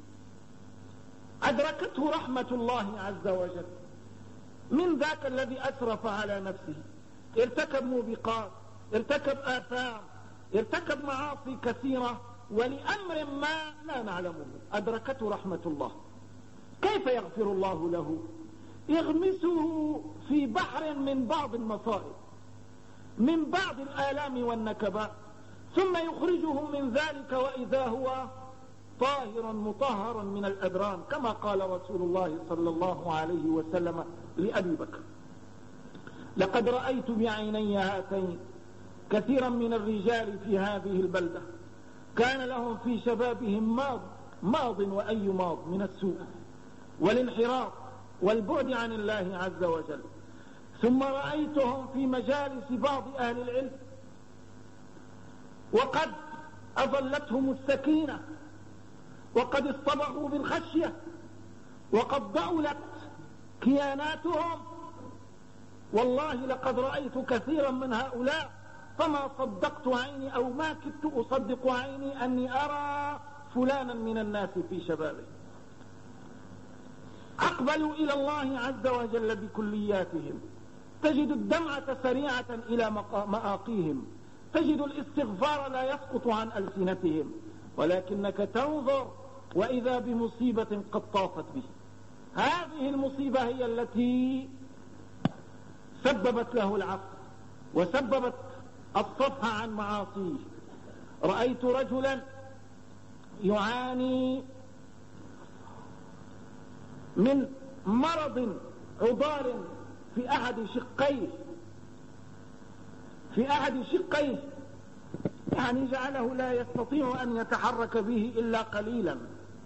أدركته رحمة الله عز وجل من ذاك الذي أسرف على نفسه، ارتكب موبقات، ارتكب آثام، ارتكب معاصي كثيرة ولأمر ما لا نعلمه، أدركته رحمة الله، كيف يغفر الله له؟ يغمسه في بحر من بعض المصائب، من بعض الآلام والنكبات، ثم يخرجه من ذلك وإذا هو طاهر مطهر من الأدران، كما قال رسول الله صلى الله عليه وسلم لأبي بكر: لقد رأيت بعيني هاتين كثيرا من الرجال في هذه البلدة كان لهم في شبابهم ماض ماض وأي ماض من السوء والانحراف والبعد عن الله عز وجل، ثم رأيتهم في مجالس بعض أهل العلم وقد أظلتهم السكينة وقد اصطبغوا بالخشية وقد ضألت كياناتهم. والله لقد رأيت كثيرا من هؤلاء فما صدقت عيني أو ما كدت أصدق عيني أني أرى فلانا من الناس في شبابه. أقبلوا إلى الله عز وجل بكلياتهم، تجد الدمعة سريعة إلى مآقيهم، تجد الاستغفار لا يسقط عن ألسنتهم، ولكنك تنظر وإذا بمصيبة قد طافت به. هذه المصيبة هي التي سببت له العفو وسببت الصفح عن معاصيه. رأيت رجلا يعاني من مرض عضال في أحد شقيه في أحد شقيه يعني جعله لا يستطيع أن يتحرك به إلا قليلا،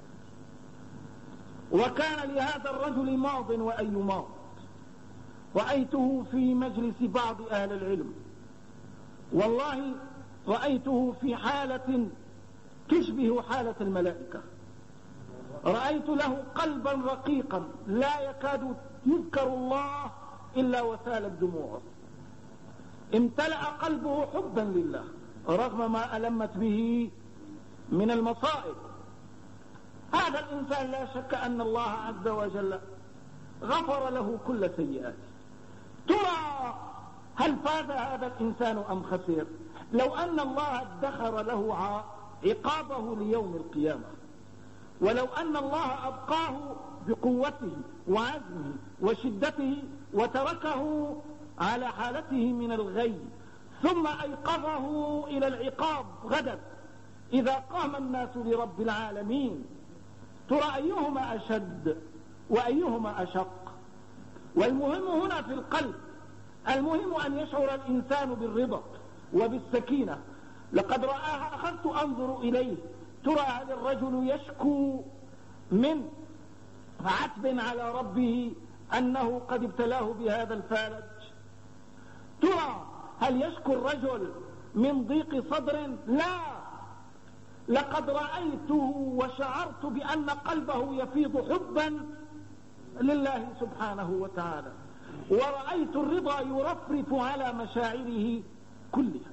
وكان لهذا الرجل ماض وأي ماض. رأيته في مجلس بعض أهل العلم، والله رأيته في حالة تشبه حالة الملائكة. رأيت له قلبا رقيقا لا يكاد يذكر الله إلا وسالت دموعه، امتلأ قلبه حبا لله رغم ما ألمت به من المصائب. هذا الإنسان لا شك أن الله عز وجل غفر له كل سيئاته. ترى هل فاز هذا الإنسان أم خسر؟ لو أن الله ادخر له عقابه ليوم القيامة، ولو أن الله أبقاه بقوته وعزمه وشدته وتركه على حالته من الغي ثم أيقظه إلى العقاب غدا إذا قام الناس لرب العالمين، ترى أيهما أشد وأيهما أشق؟ والمهم هنا في القلب، المهم أن يشعر الإنسان بالرضا وبالسكينة. لقد رآها أخذت أنظر إليه، ترى هل الرجل يشكو من عتب على ربه أنه قد ابتلاه بهذا الفالج؟ ترى هل يشكو الرجل من ضيق صدر؟ لا، لقد رأيته وشعرت بأن قلبه يفيض حبا لله سبحانه وتعالى، ورأيت الرضا يرفرف على مشاعره كلها،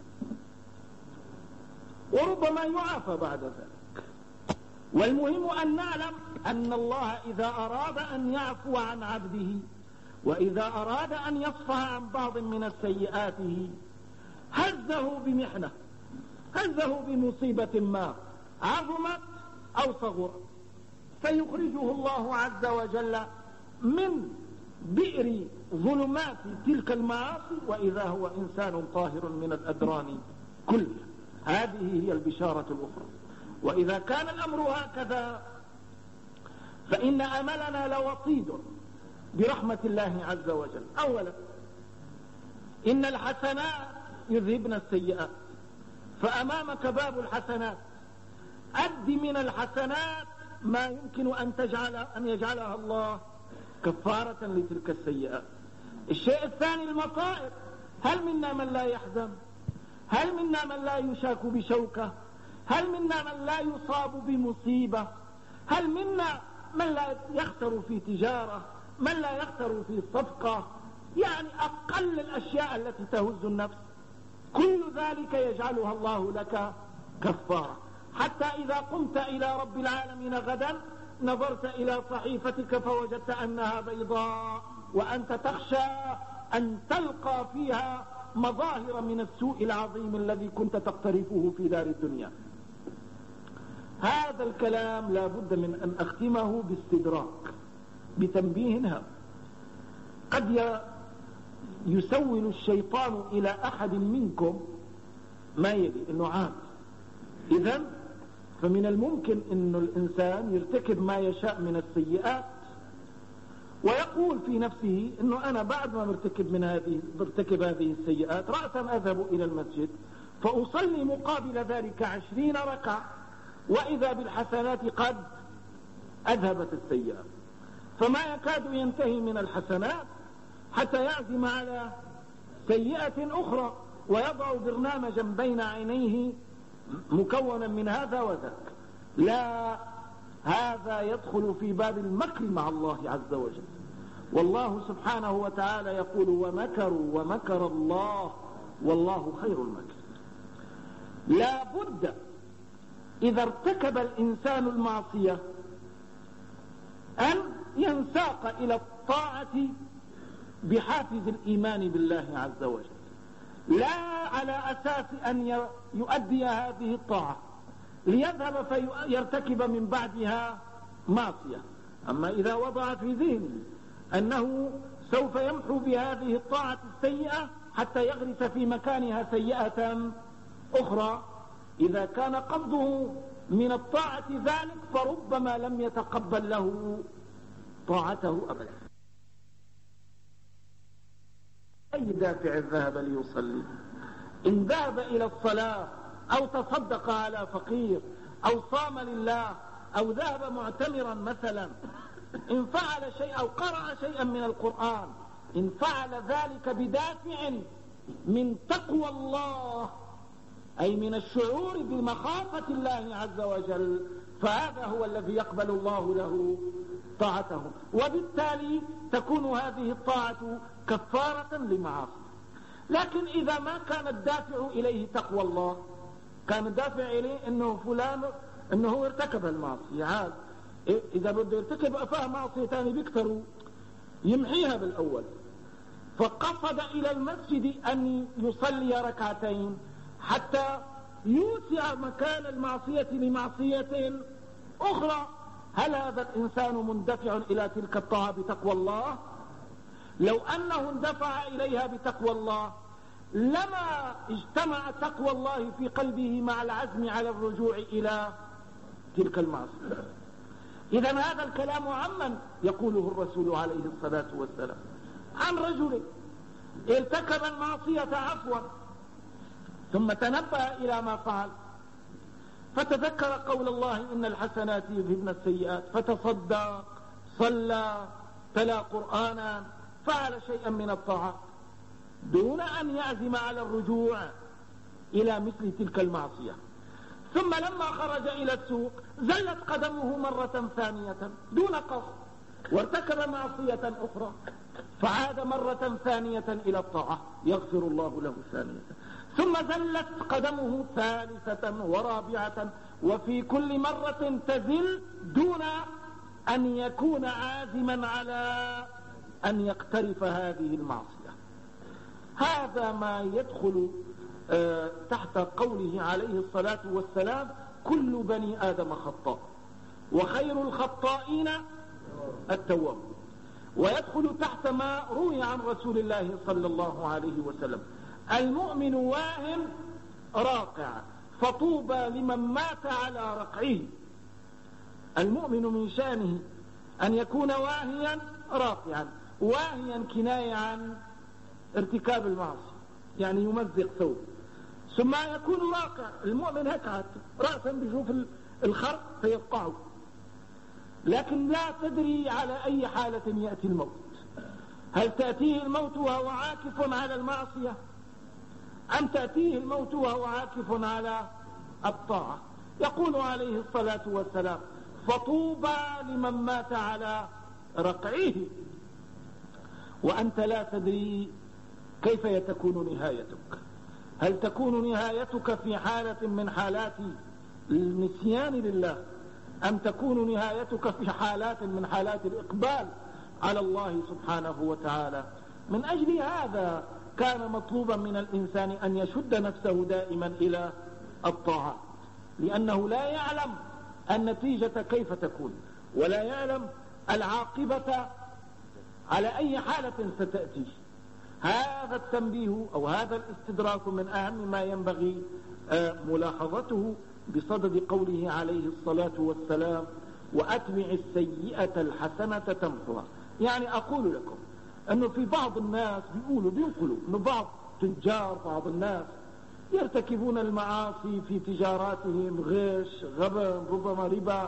وربما يعافى بعد ذلك. والمهم أن نعلم أن الله إذا أراد أن يعفو عن عبده وإذا أراد أن يصفح عن بعض من السيئات هزه بمحنة، هزه بمصيبة ما عظمت أو صغرت، فيخرجه الله عز وجل من بئر ظلمات تلك المعاصي وإذا هو إنسان طاهر من الأدران كلها. هذه هي البشارة الأخرى. وإذا كان الأمر هكذا فإن أملنا لوطيد برحمة الله عز وجل. أولا، إن الحسنات يذهبن السيئات، فأمامك باب الحسنات، أد من الحسنات ما يمكن أن تجعل أن يجعلها الله كفارة لتلك السيئات. الشيء الثاني المصائب، هل منا من لا يحزن؟ هل منا من لا يشاك بشوكة؟ هل منا من لا يصاب بمصيبة؟ هل منا من لا يخسر في تجارة، من لا يخسر في صفقة، يعني أقل الأشياء التي تهز النفس، كل ذلك يجعلها الله لك كفارة. حتى إذا قمت إلى رب العالمين غدا نظرت إلى صحيفتك فوجدت أنها بيضاء، وأنت تخشى أن تلقى فيها مظاهر من السوء العظيم الذي كنت تقترفه في دار الدنيا. هذا الكلام لا بد من أن أختمه باستدراك، بتنبيه هام. قد يسول الشيطان إلى أحد منكم ما يلي إنه عام، إذن فمن الممكن إنه الإنسان يرتكب ما يشاء من السيئات ويقول في نفسه إنه أنا بعد ما مرتكب من هذه مرتكب هذه السيئات رأسا أذهب إلى المسجد فأصلي مقابل ذلك عشرين ركعة، وإذا بالحسنات قد أذهبت السيئات، فما يكاد ينتهي من الحسنات حتى يعزم على سيئة أخرى ويضع برنامجا بين عينيه مكونا من هذا وذاك. لا، هذا يدخل في باب المكر مع الله عز وجل. والله سبحانه وتعالى يقول ومكروا ومكر الله والله خير المكر. لا بد إذا ارتكب الإنسان المعصية أن ينساق إلى الطاعة بحافز الإيمان بالله عز وجل، لا على أساس أن يؤدي هذه الطاعة ليذهب فيرتكب من بعدها معصية. أما إذا وضع في ذهنه أنه سوف يمحو بهذه الطاعة السيئة حتى يغرس في مكانها سيئة أخرى، إذا كان قصده من الطاعة ذلك فربما لم يتقبل له طاعته أبدا. أي دافع الذهب ليصلي؟ إن ذهب إلى الصلاة أو تصدق على فقير أو صام لله أو ذهب معتمرا مثلا، إن فعل شيء أو قرأ شيئا من القرآن، إن فعل ذلك بدافع من تقوى الله أي من الشعور بمخافة الله عز وجل، فهذا هو الذي يقبل الله له طاعته، وبالتالي تكون هذه الطاعة كفارة لمعاصي. لكن إذا ما كان الدافع إليه تقوى الله، كان الدافع إليه أنه فلان أنه هو ارتكب المعصية، عاد إذا بده يرتكب أفاه معصية ثاني بيكتروا يمحيها بالأول، فقصد إلى المسجد أن يصلي ركعتين حتى يوسع مكان المعصية لمعصية أخرى. هل هذا الإنسان مندفع إلى تلك الطاعة بتقوى الله؟ لو أنه اندفع إليها بتقوى الله لما اجتمع تقوى الله في قلبه مع العزم على الرجوع إلى تلك المعصية. إذن هذا الكلام عمن يقوله الرسول عليه الصلاة والسلام عن رجل ارتكب المعصية عفوا ثم تنبه إلى ما فعل فتذكر قول الله إن الحسنات يذهبن السيئات، فتصدق، صلى، تلا قرآنا، فعل شيئا من الطاعات دون أن يعزم على الرجوع إلى مثل تلك المعصية. ثم لما خرج إلى السوق زلت قدمه مرة ثانية دون قصد وارتكب معصية أخرى، فعاد مرة ثانية إلى الطاعة يغفر الله له ثانية، ثم زلت قدمه ثالثة ورابعة، وفي كل مرة تزل دون أن يكون عازما على أن يقترف هذه المعصية. هذا ما يدخل تحت قوله عليه الصلاة والسلام كل بني آدم خطاء وخير الخطائين التواب، ويدخل تحت ما روي عن رسول الله صلى الله عليه وسلم المؤمن واهن راقع فطوبى لمن مات على رقعه. المؤمن من شأنه أن يكون واهيا راقعا، واهيا كناية عن ارتكاب المعصية يعني يمزق ثوب، ثم يكون راقع. المؤمن هكذا رأسا بيشوف الخرق فيقطعه، لكن لا تدري على أي حالة يأتي الموت، هل تأتيه الموت وهو عاكف على المعصية أم تأتيه الموت وهو عاكف على الطاعة؟ يقول عليه الصلاة والسلام فطوبى لمن مات على رقعه، وأنت لا تدري كيف تكون نهايتك. هل تكون نهايتك في حالة من حالات النسيان لله، أم تكون نهايتك في حالات من حالات الإقبال على الله سبحانه وتعالى؟ من أجل هذا كان مطلوبا من الإنسان أن يشد نفسه دائما إلى الطاعات، لأنه لا يعلم النتيجة كيف تكون، ولا يعلم العاقبة على أي حالة ستأتي. هذا التنبيه أو هذا الاستدراك من أهم ما ينبغي ملاحظته بصدد قوله عليه الصلاة والسلام: وأتبع السيئة الحسنة تمحها. يعني أقول لكم أنه في بعض الناس بيقولوا بينقلوا أنه بعض تجار بعض الناس يرتكبون المعاصي في تجاراتهم، غش، غبن، ربما ربا.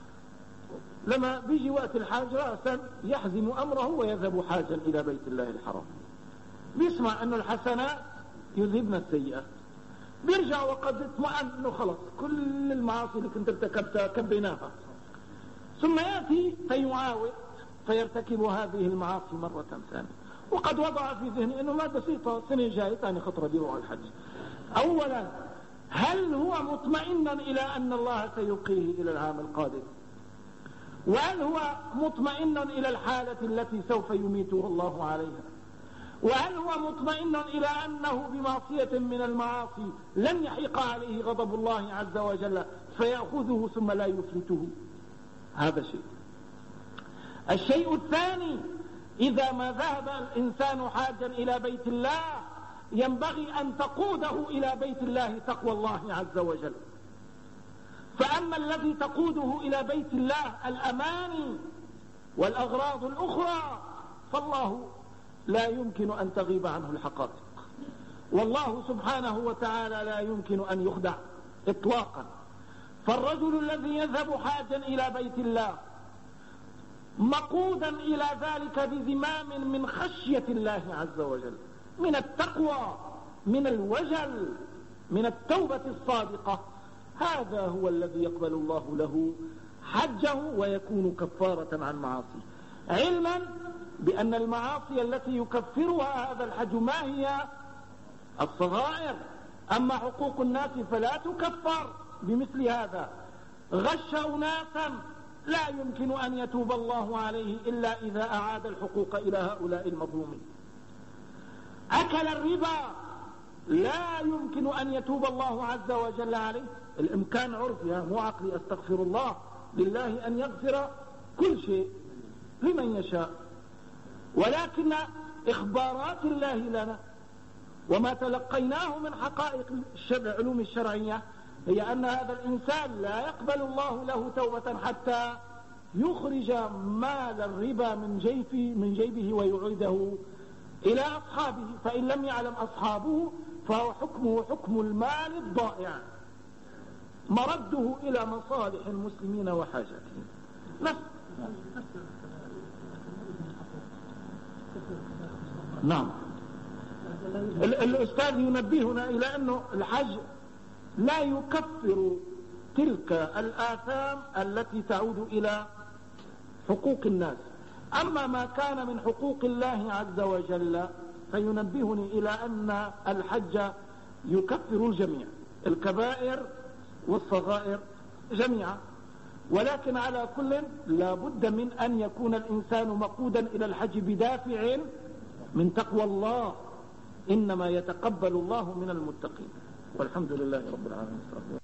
لما بيجي وقت الحاج رأسا يحزم أمره ويذهب حاجا إلى بيت الله الحرام، بيسمع أنه الحسنات يذهبن السيئات، بيرجع وقد اطمأن أنه خلص كل المعاصي اللي كنت ارتكبتها كبيناها، ثم يأتي فيعاود فيرتكب هذه المعاصي مرة ثانية، وقد وضع في ذهنه أنه ما بسيطة سنة جاية ثاني خطرة بيروح الحج. أولا، هل هو مطمئن إلى أن الله سيقيه إلى العام القادم؟ وهل هو مطمئن إلى الحالة التي سوف يميته الله عليها؟ وهل هو مطمئن إلى أنه بمعصية من المعاصي لن يحيق عليه غضب الله عز وجل فيأخذه ثم لا يفلته؟ هذا شيء. الشيء الثاني، إذا ما ذهب الإنسان حاجا إلى بيت الله ينبغي أن تقوده إلى بيت الله تقوى الله عز وجل. فأما الذي تقوده إلى بيت الله الأماني والأغراض الأخرى فالله لا يمكن أن تغيب عنه الحقائق، والله سبحانه وتعالى لا يمكن أن يخدع إطلاقا. فالرجل الذي يذهب حاجا إلى بيت الله مقودا إلى ذلك بزمام من خشية الله عز وجل، من التقوى، من الوجل، من التوبة الصادقة، هذا هو الذي يقبل الله له حجه ويكون كفارة عن معاصيه، علما بأن المعاصي التي يكفرها هذا الحج ما هي؟ الصغائر. أما حقوق الناس فلا تكفر بمثل هذا. غش أناسا لا يمكن أن يتوب الله عليه إلا إذا أعاد الحقوق إلى هؤلاء المظلومين. أكل الربا لا يمكن أن يتوب الله عز وجل عليه، الإمكان عرفي مو عقلي، أستغفر الله، لله أن يغفر كل شيء لمن يشاء، ولكن إخبارات الله لنا وما تلقيناه من حقائق العلوم الشرعية هي أن هذا الإنسان لا يقبل الله له توبة حتى يخرج مال الربا من جيبه, من جيبه ويعيده إلى أصحابه، فإن لم يعلم أصحابه فهو حكمه حكم المال الضائع، مرده إلى مصالح المسلمين وحاجاتهم. نعم، الأستاذ ينبهنا إلى أنه الحج لا يكفر تلك الآثام التي تعود إلى حقوق الناس. أما ما كان من حقوق الله عز وجل فينبهني إلى أن الحج يكفر الجميع، الكبائر والصغائر جميعا، ولكن على كل لا بد من أن يكون الإنسان مقودا إلى الحج بدافع من تقوى الله، إنما يتقبل الله من المتقين. والحمد لله رب العالمين.